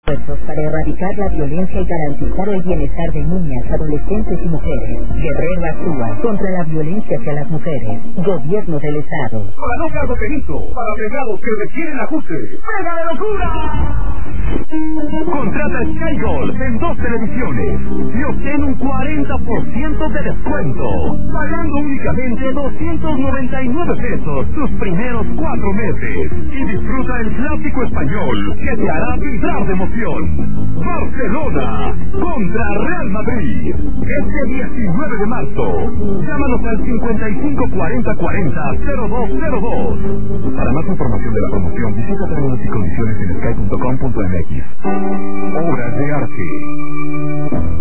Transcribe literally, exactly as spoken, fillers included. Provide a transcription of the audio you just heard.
Esfuerzos para erradicar la violencia y garantizar el bienestar de niñas, adolescentes y mujeres. Guerrero actúa contra la violencia hacia las mujeres. Gobierno del Estado. Para no cargo penito, para pegados que requieren ajuste. ¡Pega de locura! Contrata Sky Gold en dos televisiones y obtén un cuarenta por ciento de descuento, pagando únicamente doscientos noventa y nueve pesos tus primeros cuatro meses y disfruta el clásico español que te hará vibrar de emoción. Barcelona contra Real Madrid este diecinueve de marzo. Llámanos al cincuenta y cinco cuarenta cuarenta cero dos cero dos. Para más información de la promoción visita términos y condiciones en sky punto com punto m x. Obras de arte.